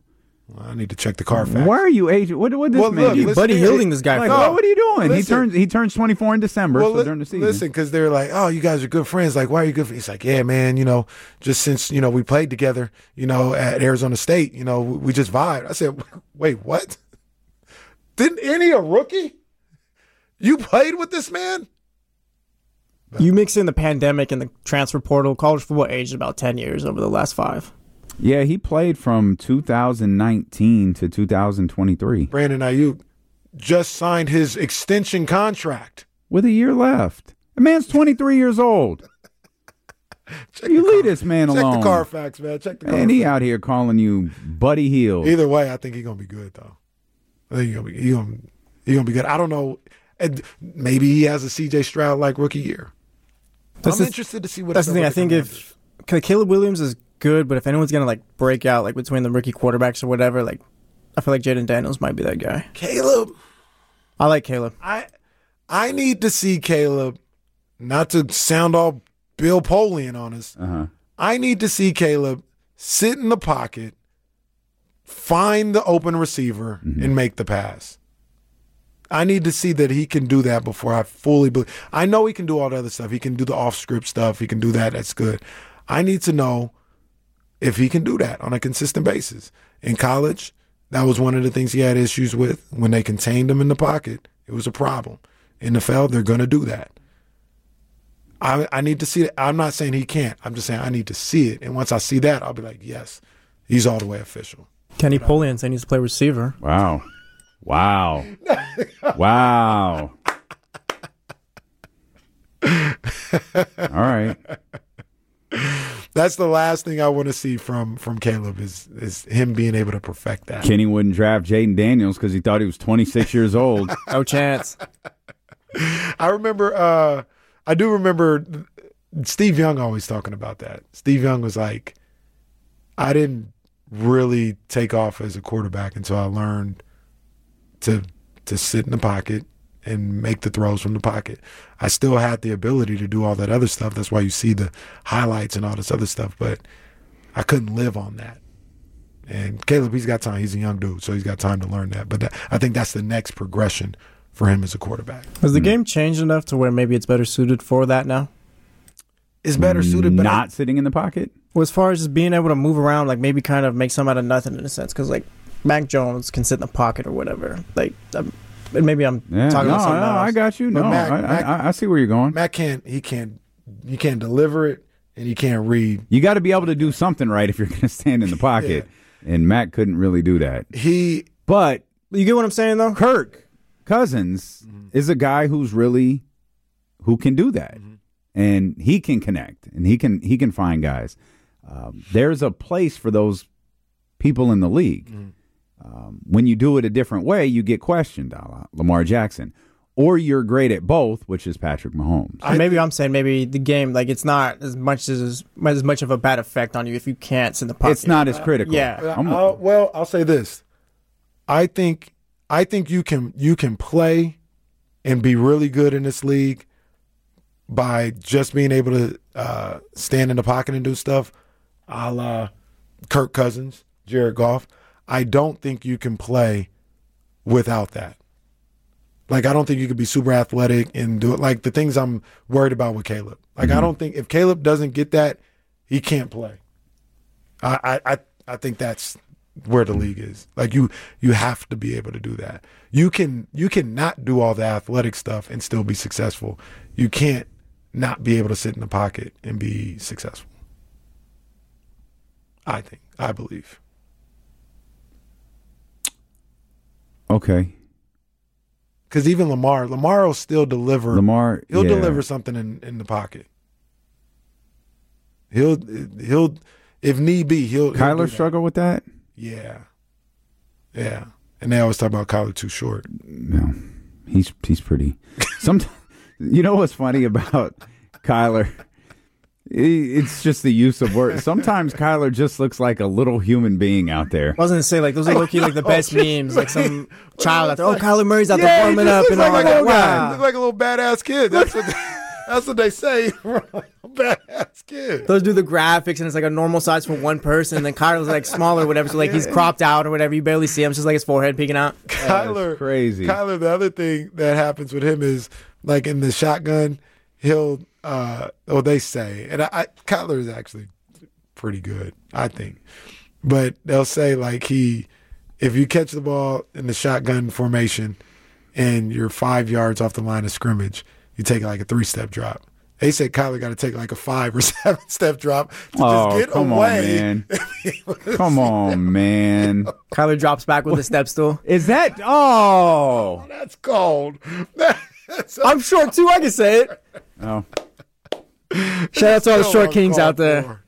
Well, I need to check the Carfax. Why are you aging? What what this Well, man? look, do? listen Buddy here. Hielding this guy. Like, for. oh, what are you doing? Listen. He turns he turns twenty-four in December, Well, so li- during the season. listen, because they're like, oh, you guys are good friends. Like, why are you good? He's like, yeah, man. You know, just since you know we played together, you know, at Arizona State, you know, we, we just vibed. I said, wait, what? Didn't any a rookie? You played with this man? You mix in the pandemic and the transfer portal, college football aged about ten years over the last five. Yeah, he played from two thousand nineteen to two thousand twenty-three. Brandon Ayuk just signed his extension contract. With a year left. The man's twenty-three years old. Check You the leave Car- this man check alone. Check the Carfax, man. Check the Carfax. And he out here calling you Buddy Hield. Either way, I think he's gonna be good though. I think he's gonna be he gonna, he gonna be good. I don't know. And maybe he has a C J Stroud like rookie year. That's I'm the- interested to see what. That's the thing. I think Commanders. if okay, Caleb Williams is good, but if anyone's gonna like break out like between the rookie quarterbacks or whatever, like I feel like Jaden Daniels might be that guy. Caleb, I like Caleb. I I need to see Caleb. Not to sound all Bill Polian on us. Uh-huh. I need to see Caleb sit in the pocket, find the open receiver, Mm-hmm. and make the pass. I need to see that he can do that before I fully believe. I know he can do all the other stuff. He can do the off-script stuff. He can do that. That's good. I need to know if he can do that on a consistent basis. In college, that was one of the things he had issues with. When they contained him in the pocket, it was a problem. In the N F L, they're going to do that. I, I need to see it. I'm not saying he can't. I'm just saying I need to see it. And once I see that, I'll be like, yes, he's all the way official. Kenny Polian saying he's to play receiver. Wow. Wow. Wow. All right. That's the last thing I want to see from from Caleb is is him being able to perfect that. Kenny wouldn't draft Jaden Daniels because he thought he was twenty-six years old. No chance. I remember, uh, I do remember Steve Young always talking about that. Steve Young was like, I didn't really take off as a quarterback until I learned to to sit in the pocket and make the throws from the pocket. I still had the ability to do all that other stuff. That's why you see the highlights and all this other stuff, but I couldn't live on that. And Caleb, he's got time. He's a young dude, so he's got time to learn that. But that, I think that's the next progression for him as a quarterback. Has the game changed enough to where maybe it's better suited for that now? It's better suited, but Not I, sitting in the pocket? Well, as far as just being able to move around, like maybe kind of make some out of nothing in a sense, because like Mac Jones can sit in the pocket or whatever. Like, um, and maybe I'm Yeah, talking no, about something no, else. I got you. But No, Mac- I, Mac- I, I see where you're going. Matt can't. He can't. You can't deliver it, and he can't read. You got to be able to do something right if you're going to stand in the pocket. And Matt couldn't really do that. He But You get what I'm saying, though? Kirk Cousins Mm-hmm. is a guy who's really who can do that, Mm-hmm. and he can connect, and he can he can find guys. Um, there's a place for those people in the league. Mm-hmm. Um, when you do it a different way, you get questioned, a la Lamar Jackson, or you're great at both, which is Patrick Mahomes. So maybe I'm saying maybe the game, like it's not as much as as much of a bad effect on you if you can't sit in the pocket. It's not as critical. yeah. I'm- Uh, well, I'll say this. I think I think you can you can play and be really good in this league by just being able to uh, stand in the pocket and do stuff, a la Kirk Cousins, Jared Goff. I don't think you can play without that. Like, I don't think you could be super athletic and do it. Like, the things I'm worried about with Caleb. Like, I don't think if Caleb doesn't get that, he can't play. I, I, I, I think that's where the league is. Like, you you have to be able to do that. You can you can not do all the athletic stuff and still be successful. You can't not be able to sit in the pocket and be successful. I think. I believe. Okay. Because even Lamar, Lamar will still deliver. Lamar, he'll yeah. deliver something in, in the pocket. He'll he'll if need be he'll. he'll do Kyler that. struggle with that? Yeah, yeah. And they always talk about Kyler too short. No, he's he's pretty. Sometimes, you know what's funny about Kyler? It's just the use of words. Sometimes Kyler just looks like a little human being out there. I was gonna say like those are low-key like the best memes, like some child out there. Oh, Kyler Murray's out Yeah, there he warming just up looks and like, all like that. a, Wow. look like a little badass kid. That's what, That's what they say. Badass kid. Those do the graphics, and it's like a normal size for one person. And then Kyler's like smaller, or whatever. So like he's cropped out or whatever. You barely see him. It's just like his forehead peeking out. Kyler, crazy. Kyler. The other thing that happens with him is like in the shotgun, he'll. Uh, oh, they say, and I, I Kyler is actually pretty good, I think. But they'll say like he, if you catch the ball in the shotgun formation, and you're five yards off the line of scrimmage, you take like a three-step drop. They said Kyler got to take like a five or seven-step drop to oh, just get come away. On, man. Come on, man. Kyler drops back with a step stool. Is that? Oh. Oh, that's cold. That's I'm short, too. I can say it. Oh. Shout out to all the short kings out there.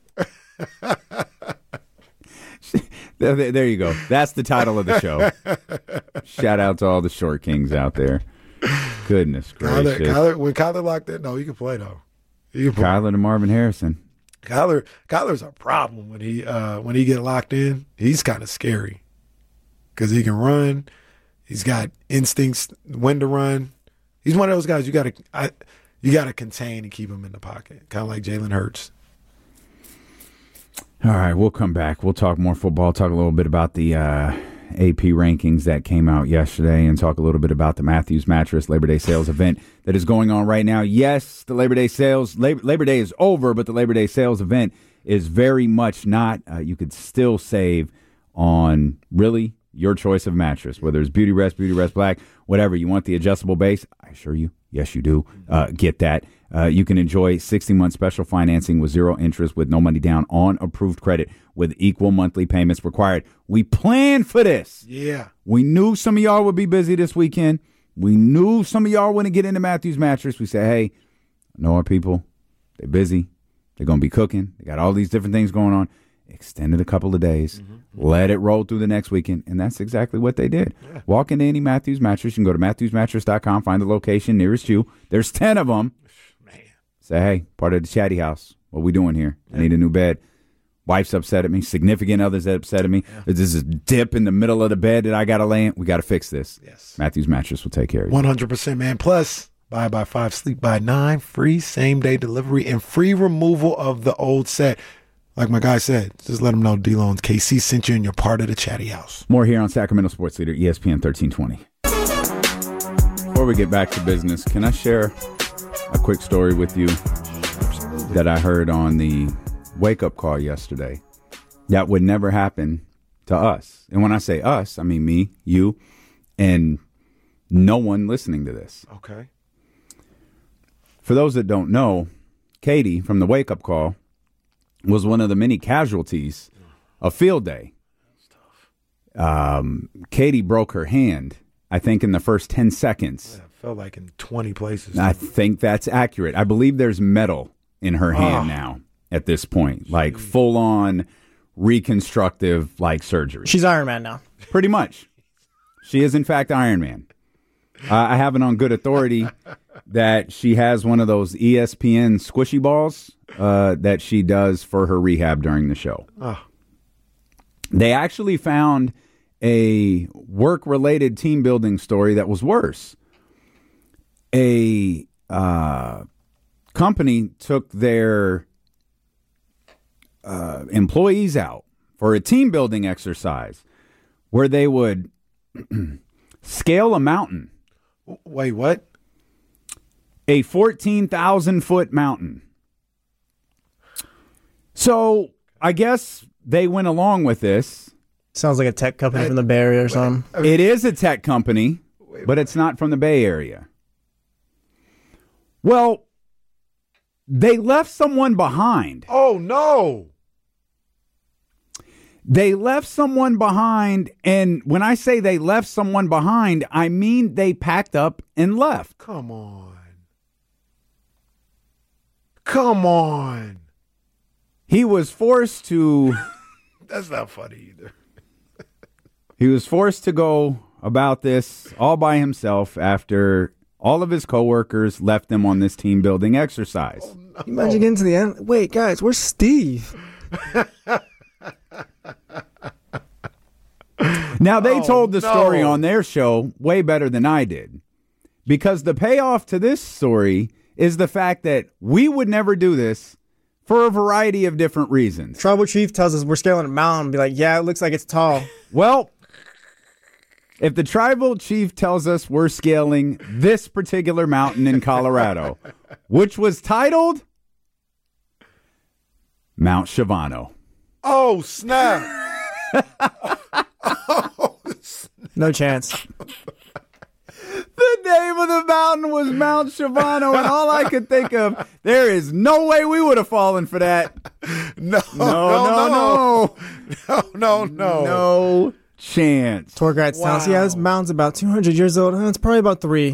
there. There you go. That's the title of the show. Shout out to all the short kings out there. Goodness gracious. Kyler, Kyler, when Kyler locked in, no, he can play though. He can play. Kyler and Marvin Harrison. Kyler, Kyler's a problem when he uh, when he get locked in. He's kind of scary because he can run. He's got instincts when to run. He's one of those guys you got to you got to contain and keep him in the pocket, kind of like Jalen Hurts. All right, we'll come back. We'll talk more football. Talk a little bit about the uh, A P rankings that came out yesterday, and talk a little bit about the Matthews Mattress Labor Day sales event that is going on right now. Yes, the Labor Day sales Labor, Labor Day is over, but the Labor Day sales event is very much not. Uh, you could still save on really your choice of mattress, whether it's Beauty Rest, Beauty Rest Black, whatever. You want the adjustable base? I assure you, yes, you do. Uh, get that. Uh, you can enjoy sixty-month special financing with zero interest with no money down on approved credit with equal monthly payments required. We planned for this. Yeah. We knew some of y'all would be busy this weekend. We knew some of y'all wouldn't get into Matthews Mattress. We said, hey, I know our people. They're busy. They're going to be cooking. They got all these different things going on. Extended a couple of days. Mm-hmm. Let it roll through the next weekend. And that's exactly what they did. Yeah. Walk into any Matthews Mattress. You can go to matthews mattress dot com, find the location nearest you. There's ten of them. Say, hey, part of the chatty house. What we doing here? Yeah. I need a new bed. Wife's upset at me. Significant others upset at me. Yeah. There's this dip in the middle of the bed that I got to lay in. We got to fix this. Yes. Matthews Mattress will take care of you. one hundred percent, man. Plus, buy by five, sleep by nine, free same-day delivery, and free removal of the old set. Like my guy said, just let them know D-Loans K C sent you and you're part of the chatty house. More here on Sacramento Sports Leader, E S P N thirteen twenty. Before we get back to business, can I share a quick story with you that I heard on the wake-up call yesterday that would never happen to us? And when I say us, I mean me, you, and no one listening to this. Okay. For those that don't know, Katie from the wake-up call was one of the many casualties of field day. Um, Katie broke her hand, I think, in the first ten seconds. Yeah, it felt like in twenty places. I think that's accurate. I believe there's metal in her hand oh. now at this point, like Jeez. full-on reconstructive like surgery. She's Iron Man now. Pretty much. She is, in fact, Iron Man. Uh, I have it on good authority that she has one of those E S P N squishy balls uh, that she does for her rehab during the show. Oh. They actually found a work-related team building story that was worse. A uh, company took their uh, employees out for a team building exercise where they would scale a mountain. Wait, what? A fourteen thousand foot mountain. So I guess they went along with this. Sounds like a tech company from the Bay Area or something. It is a tech company, but it's not from the Bay Area. Well, they left someone behind. Oh, no. They left someone behind, and when I say they left someone behind, I mean they packed up and left. Come on. Come on. He was forced to... That's not funny either. He was forced to go about this all by himself after all of his coworkers left him on this team building exercise. Oh, no. Imagine getting to the end. Wait, guys, where's Steve? Now, they oh, told the no. story on their show way better than I did, because the payoff to this story is the fact that we would never do this for a variety of different reasons. Tribal chief tells us we're scaling a mountain and be like, yeah, it looks like it's tall. Well, if the tribal chief tells us we're scaling this particular mountain in Colorado, which was titled Mount Shavano. Oh, snap. oh, snap. No chance. The name of the mountain was Mount Shavano, and all I could think of, there is no way we would have fallen for that. No, no, no, no. No, no, no. No chance. Tour guides wow. tell us, yeah, this mountain's about two hundred years old. It's probably about three.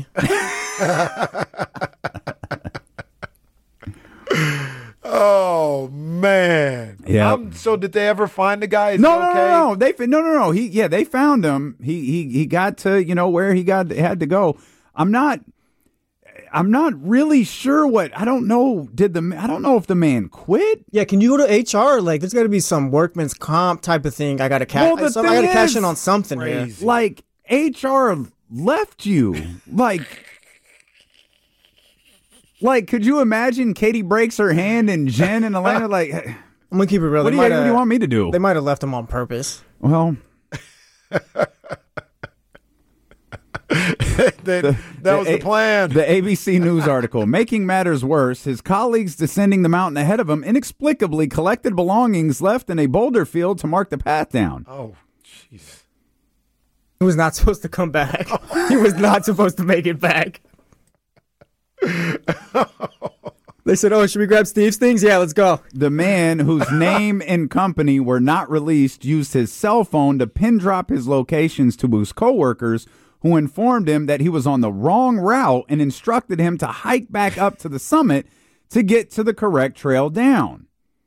Oh man! Yeah. Um, so did they ever find the guy? Is no, he no, okay? no, no. They no, no, no. He yeah, they found him. He he he got to you know where he got had to go. I'm not. I'm not really sure what I don't know. Did the I don't know if the man quit? Yeah, can you go to H R? Like, there's got to be some workman's comp type of thing. I got to cash. Well, I got to cash in on something here. Like H R left you. Like. Like, could you imagine Katie breaks her hand and Jen and Elena like, hey, I'm going to keep it real. What do, you, what do you want me to do? They might have left him on purpose. Well. that the, that the was A, the plan. The A B C News article. Making matters worse, his colleagues descending the mountain ahead of him inexplicably collected belongings left in a boulder field to mark the path down. Oh, jeez. He was not supposed to come back. He was not supposed to make it back. They said, oh, should we grab Steve's things? Yeah, let's go. The man whose name and company were not released used his cell phone to pin drop his locations to his coworkers, who informed him that he was on the wrong route and instructed him to hike back up to the summit to get to the correct trail down.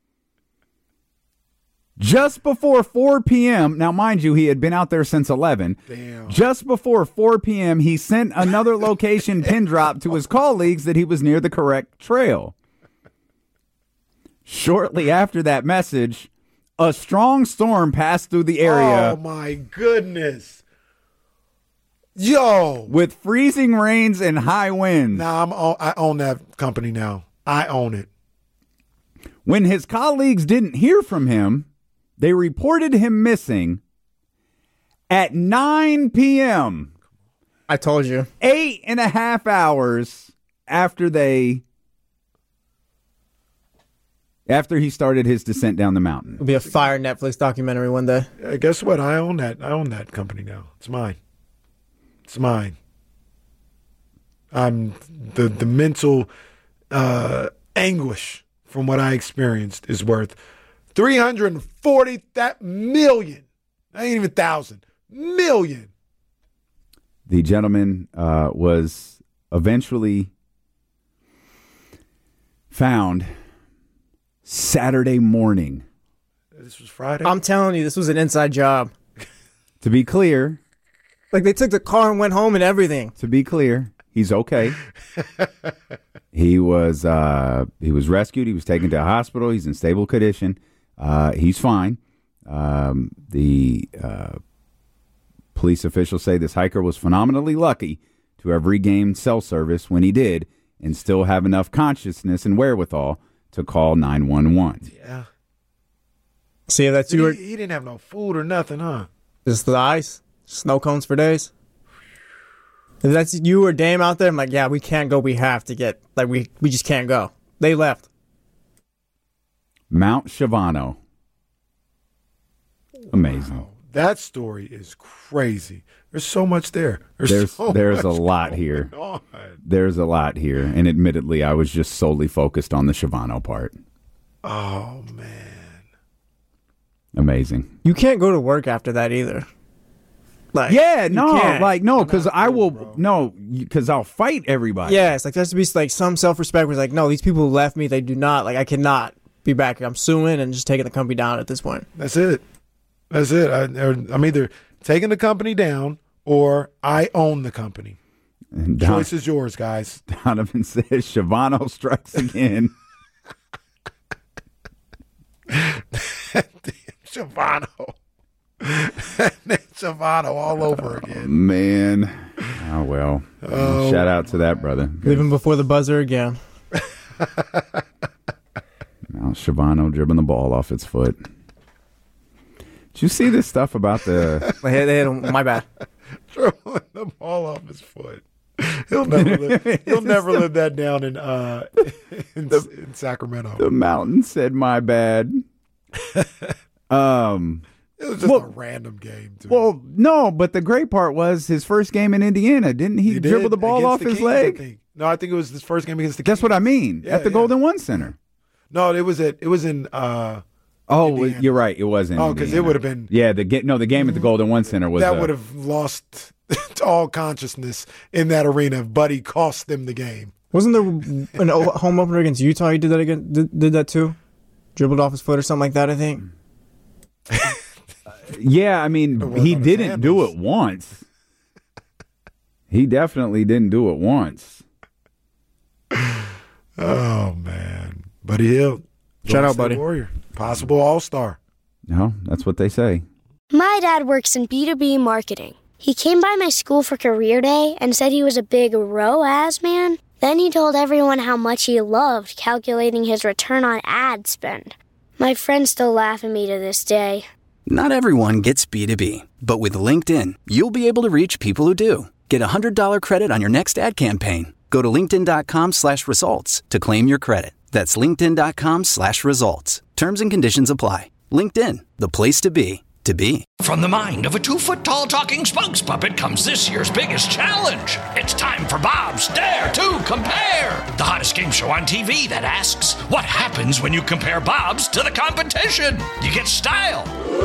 Just before four p.m., now mind you, he had been out there since eleven. Damn. Just before four p.m., he sent another location pin drop to his colleagues that he was near the correct trail. Shortly after that message, a strong storm passed through the area. Oh, my goodness. Yo. With freezing rains and high winds. Nah, I'm, I own that company now. I own it. When his colleagues didn't hear from him, they reported him missing at nine p.m. I told you. Eight and a half hours after they, after he started his descent down the mountain. It'll be a fire Netflix documentary one day. Uh, guess what? I own that. I own that company now. It's mine. It's mine. I'm the the mental uh, anguish from what I experienced is worth three hundred forty that million. That ain't even thousand. Million. The gentleman uh, was eventually found Saturday morning. This was Friday? I'm telling you, this was an inside job. To be clear. Like, they took the car and went home and everything. To be clear, he's okay. He was uh, he was rescued. He was taken to a hospital. He's in stable condition. Uh, he's fine. Um, the uh, police officials say this hiker was phenomenally lucky to have regained cell service when he did and still have enough consciousness and wherewithal to call nine one one. Yeah. See, if that's you. He, he didn't have no food or nothing, huh? Just the ice, snow cones for days. If that's you or Dame out there, I'm like, yeah, we can't go. We have to get, like, we, we just can't go. They left. Mount Shavano. Amazing. Wow. That story is crazy. There's so much there. There's there's, so there's much a lot here. on. There's a lot here. And admittedly, I was just solely focused on the Shavano part. Oh, man. Amazing. You can't go to work after that either. Like, yeah, no, can't. like, no, because I will, bro. no, because I'll fight everybody. Yeah, it's like there has to be like some self-respect where it's like, no, these people left me. They do not. Like, I cannot be back here. I'm suing and just taking the company down at this point. That's it. That's it. I, I'm either taking the company down or I own the company. And Don, Choice is yours, guys. Donovan says Shavano strikes again. Damn, Shavano. Shavano all over again. Man. Oh, well. Oh. Shout out to that brother. Leaving before the buzzer again. Now Shavano dribbling the ball off its foot. Did you see this stuff about the? They hit, they hit him. My bad. Dribbling the ball off his foot. He'll never live, he'll never live that down in uh in, the, in Sacramento. The mountain said, "My bad." um, it was just well, a random game. Too. Well, no, but the great part was his first game in Indiana. Didn't he, he dribble did, the ball off the his Kings, leg? I think. No, I think it was his first game against the That's Kings. what I mean. Yeah, at the yeah. Golden One Center. No, it was at it was in. Uh, oh, Indiana. You're right. It was in. Oh, because it would have been. Yeah, the ga- no, the game at the Golden One Center was that uh, would have lost all consciousness in that arena if Buddy cost them the game. Wasn't there an home opener against Utah? He did that again. Did, did that too? Dribbled off his foot or something like that. I think. Yeah, I mean, he didn't do it once. He definitely didn't do it once. Oh man, Buddy Hield. Shout out, Buddy. Warrior. Possible all-star. No, that's what they say. My dad works in B two B marketing. He came by my school for career day and said he was a big R O A S man. Then he told everyone how much he loved calculating his return on ad spend. My friends still laugh at me to this day. Not everyone gets B two B, but with LinkedIn, you'll be able to reach people who do. Get a one hundred dollars credit on your next ad campaign. Go to linkedin.com slash results to claim your credit. That's linkedin.com slash results. Terms and conditions apply. LinkedIn, the place to be, to be. From the mind of a two-foot-tall talking spokes puppet comes this year's biggest challenge. It's time for Bob's Dare to Compare, the hottest game show on T V that asks, what happens when you compare Bob's to the competition? You get style.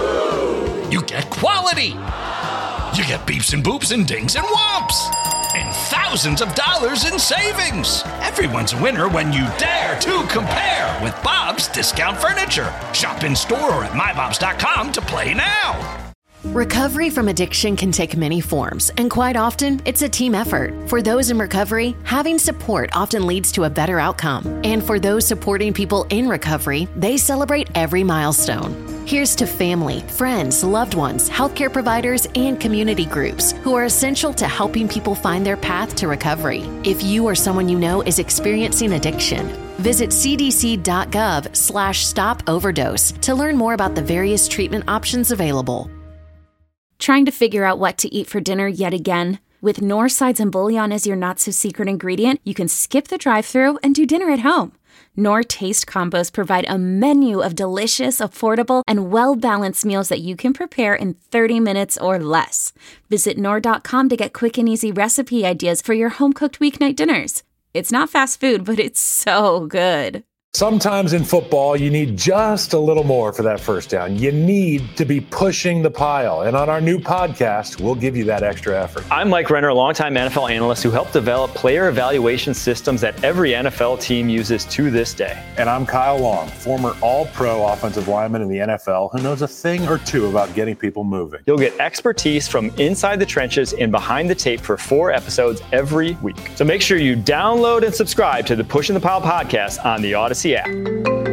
You get quality. You get beeps and boops and dings and whomps. And thousands of dollars in savings. Everyone's a winner when you dare to compare with Bob's Discount Furniture. Shop in store or at my bobs dot com to play now. Recovery from addiction can take many forms, and quite often, it's a team effort. For those in recovery, having support often leads to a better outcome. And for those supporting people in recovery, they celebrate every milestone. Here's to family, friends, loved ones, healthcare providers, and community groups who are essential to helping people find their path to recovery. If you or someone you know is experiencing addiction, visit cdc.gov slash stop overdose to learn more about the various treatment options available. Trying to figure out what to eat for dinner yet again? With Knorr sides and bouillon as your not-so-secret ingredient, you can skip the drive-thru and do dinner at home. Knorr Taste Combos provide a menu of delicious, affordable, and well-balanced meals that you can prepare in thirty minutes or less. Visit Knorr dot com to get quick and easy recipe ideas for your home-cooked weeknight dinners. It's not fast food, but it's so good. Sometimes in football, you need just a little more for that first down. You need to be pushing the pile. And on our new podcast, we'll give you that extra effort. I'm Mike Renner, a longtime N F L analyst who helped develop player evaluation systems that every N F L team uses to this day. And I'm Kyle Long, former all-pro offensive lineman in the N F L who knows a thing or two about getting people moving. You'll get expertise from inside the trenches and behind the tape for four episodes every week. So make sure you download and subscribe to the Pushing the Pile podcast on the Odyssey app.